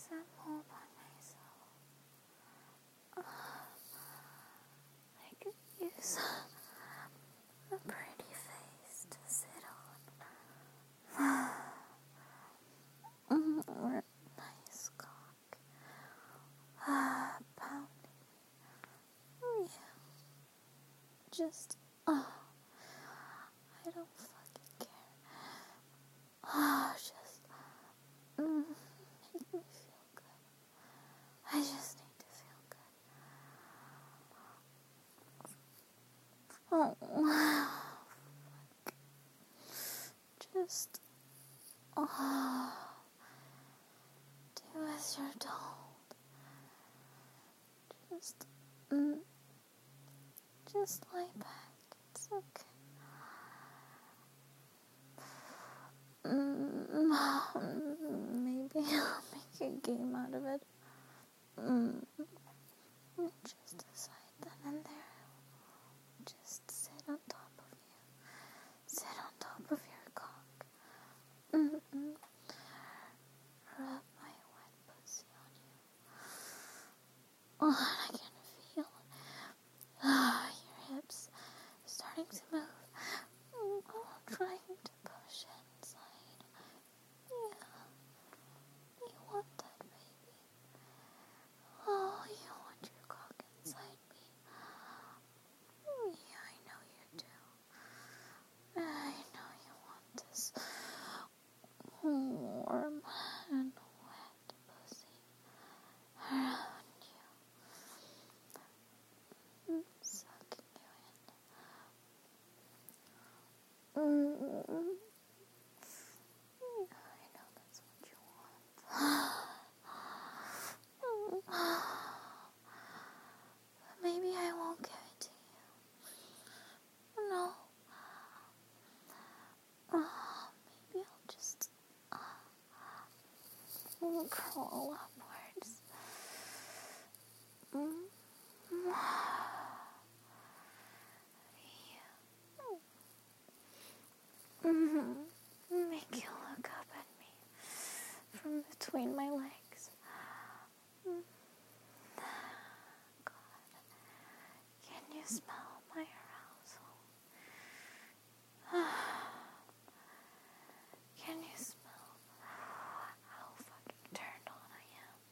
I'm all by myself. I could use a pretty face to sit on. Or a nice cock. Pounding. Yeah. Just, I don't fucking care. Just, make me feel good. I just need to feel good. Oh, fuck. Just, do as you're told. Just lie back. It's okay. Maybe I'll make a game out of it. Just decide then and there. Just sit on top of you. Sit on top of your cock. Rub my wet pussy on you. Oh, and I can feel your hips starting to move. Trying to push inside. Yeah. You want that, baby. Oh, you want your cock inside me. Yeah, I know you do. I know you want this warm and wet pussy around you. Sucking you in. Yeah, I know that's what you want. Maybe I won't give it to you. No. Maybe I'll just crawl upwards. Make you look up at me from between my legs. God, can you smell my arousal? Can you smell how fucking turned on I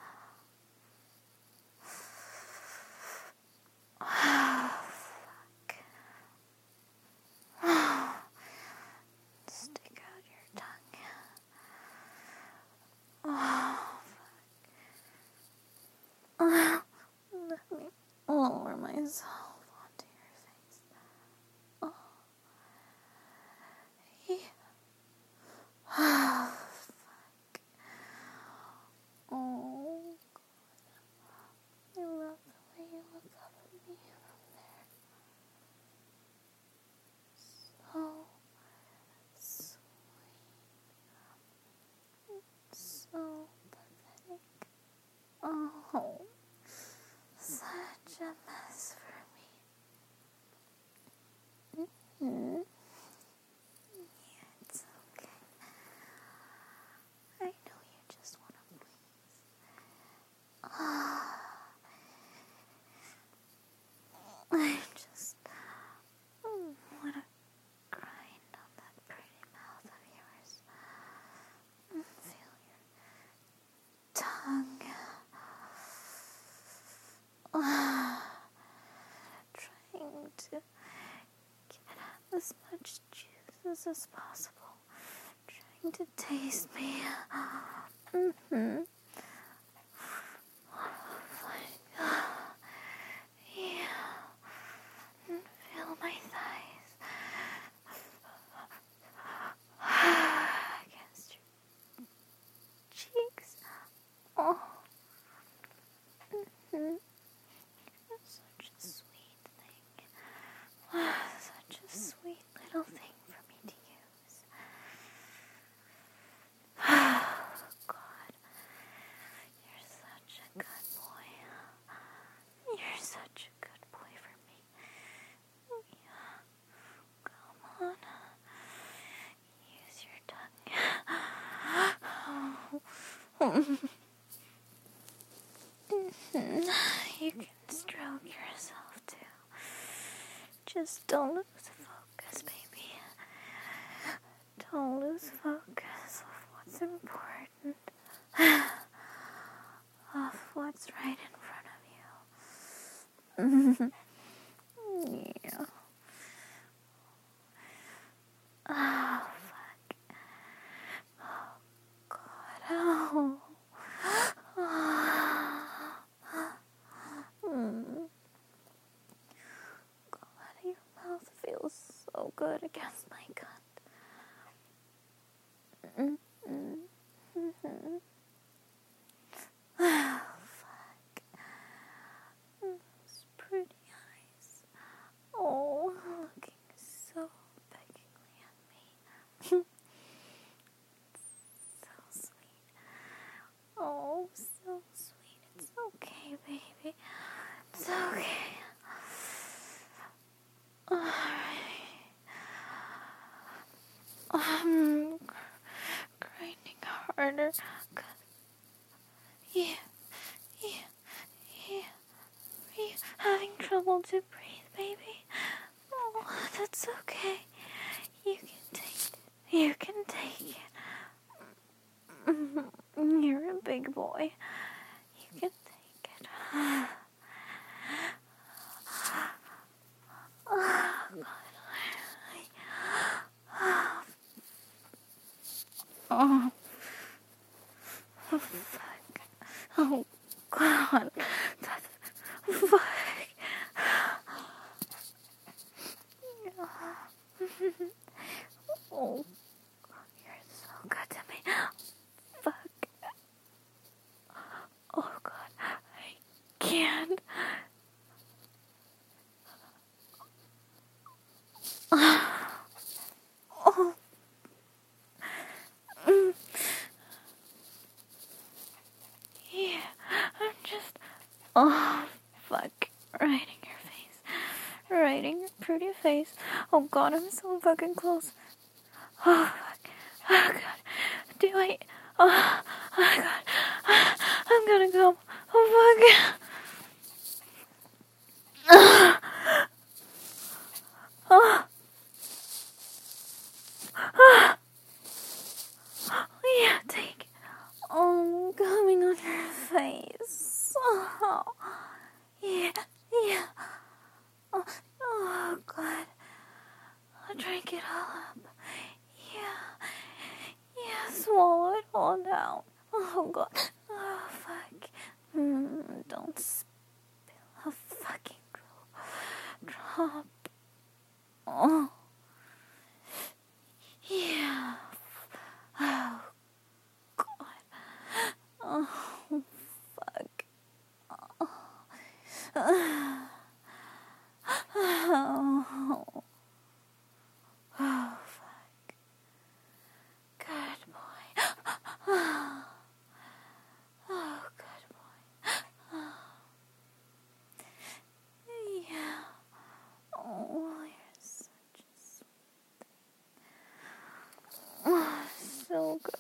am? Fuck. Stick out your tongue. Fuck. Let me lower myself onto your face. Yeah. Fuck. Oh, God. I love the way you look up at me from there. So sweet. So pathetic. Oh, such a mess for me. Yeah, it's okay. I know you just want to please. I just want to grind on that pretty mouth of yours and feel your tongue trying to get as much juices as possible, trying to taste me. Yeah, and feel my thighs against your cheeks. Oh, such a sweet thing. Such a sweet little thing for me to use. God, you're such a good boy. You're such a good boy for me. Yeah. Come on. Use your tongue. Just don't lose focus, baby. Don't lose focus of what's important. Of what's right in front of you. Yeah. Oh, fuck. Oh, God. Oh. God, your mouth feels so good against my gut. Oh, fuck. Those pretty eyes. Oh, looking so beggingly at me. So sweet. Oh, so sweet. It's okay, baby. It's okay. Alright. Grinding harder. Yeah. Are you having trouble to breathe, baby? Oh, that's okay. You can take it. You can take it. You're a big boy. You can take it. Oh, fuck. Oh, God. That's fuck. Oh, you're so good to me. Fuck. Oh, God. I can't. Oh. Yeah, I'm just... Oh, fuck. Right in your face. Right in your pretty face. Oh, God, I'm so fucking close. Oh, fuck. Oh, God. Do I... Oh, God. I'm gonna go. Oh, fuck. Oh. Yeah, take it. Oh, coming on your face. Oh, yeah. Oh, God. I'll drink it all up. Yeah, swallow it all down. Oh, God. Oh, fuck. Don't spill a fucking drop. Oh. Yeah. Oh, God. Oh, fuck. Oh. Oh, fuck. Good boy. Oh, good boy. Yeah. Oh, you're such a sweet thing. Oh, so good.